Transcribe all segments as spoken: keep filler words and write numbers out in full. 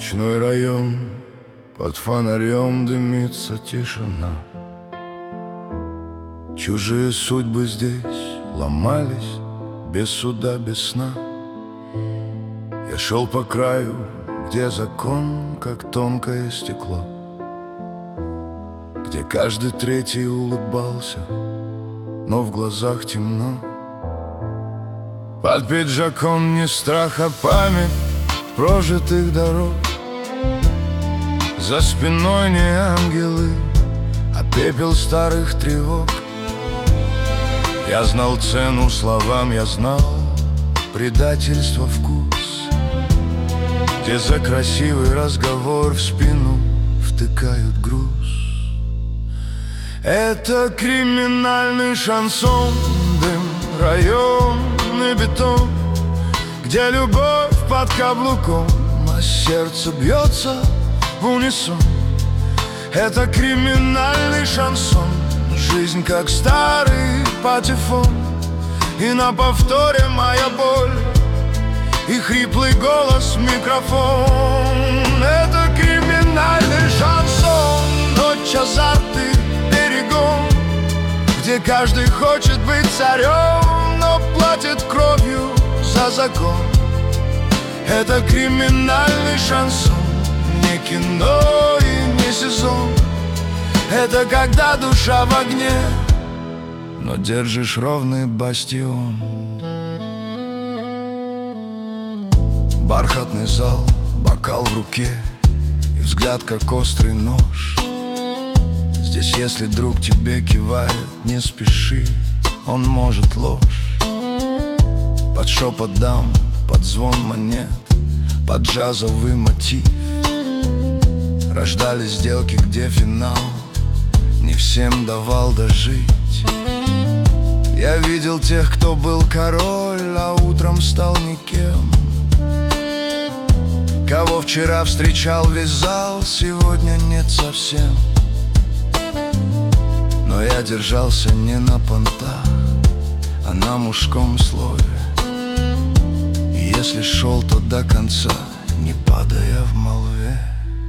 Ночной район, под фонарем дымится тишина. Чужие судьбы здесь ломались без суда, без сна. Я шел по краю, где закон, как тонкое стекло, где каждый третий улыбался, но в глазах темно. Под пиджаком не страх, а память прожитых дорог. За спиной не ангелы, а пепел старых тревог. Я знал цену словам, я знал предательство вкус, где за красивый разговор в спину втыкают груз. Это криминальный шансон, дым, районный бетон, где любовь под каблуком, а сердце бьется в унисон. Это криминальный шансон, жизнь как старый патефон, и на повторе моя боль и хриплый голос в микрофон. Это криминальный шансон, ночь, азарты, берегом, где каждый хочет быть царем, но платит кровью за закон. Это криминальный шансон, не кино и не сезон. Это когда душа в огне, но держишь ровный бастион. Бархатный зал, бокал в руке и взгляд, как острый нож. Здесь, если друг тебе кивает, не спеши, он может ложь. Под шепот дам, под звон монет, под джазовый мотив рождались сделки, где финал не всем давал дожить. Я видел тех, кто был король, а утром стал никем. Кого вчера встречал весь зал, сегодня нет совсем. Но я держался не на понтах, а на мужском слове. И если шел, то до конца, не падая в молве.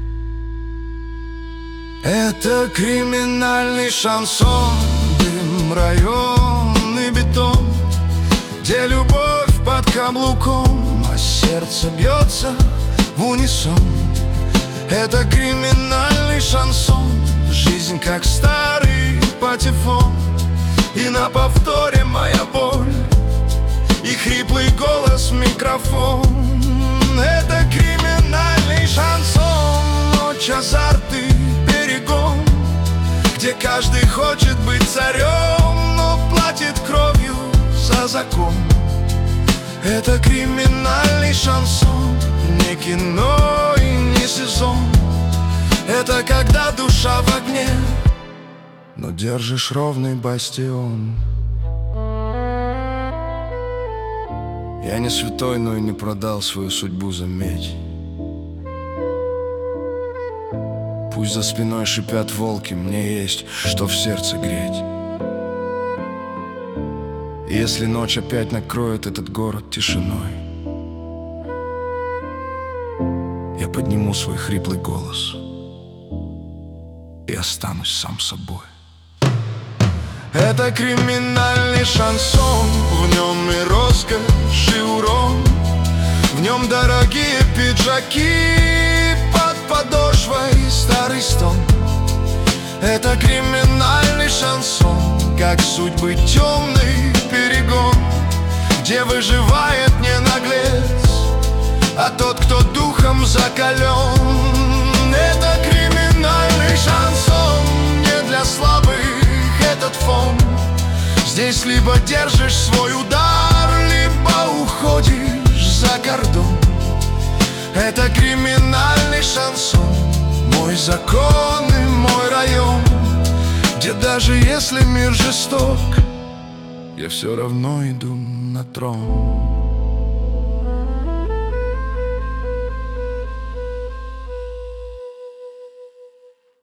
Это криминальный шансон, дым, районный бетон, где любовь под каблуком, а сердце бьется в унисон. Это криминальный шансон, жизнь как старый патефон, и на повторе моя боль и хриплый голос в микрофон. Это криминальный шансон, ночь, азарты, берегом, где каждый хочет быть царем, но платит кровью за закон. Это криминальный шансон, не кино и не сезон. Это когда душа в огне, но держишь ровный бастион. Я не святой, но и не продал свою судьбу за медь. Пусть за спиной шипят волки, мне есть что в сердце греть. И если ночь опять накроет этот город тишиной, я подниму свой хриплый голос и останусь сам собой. Это криминальный шансон, в нем и роскошь, и урон, в нем дорогие пиджаки, под подошвой старый стон. Это криминальный шансон, как судьбы темный перегон, где выживает не наглец, а тот, кто духом закален. Это криминальный шансон, не для слабых этот фон. Здесь либо держишь свой удар, либо уходишь за кордон. Это криминальный шансон, мой закон и мой район, где даже если мир жесток, я все равно иду на трон.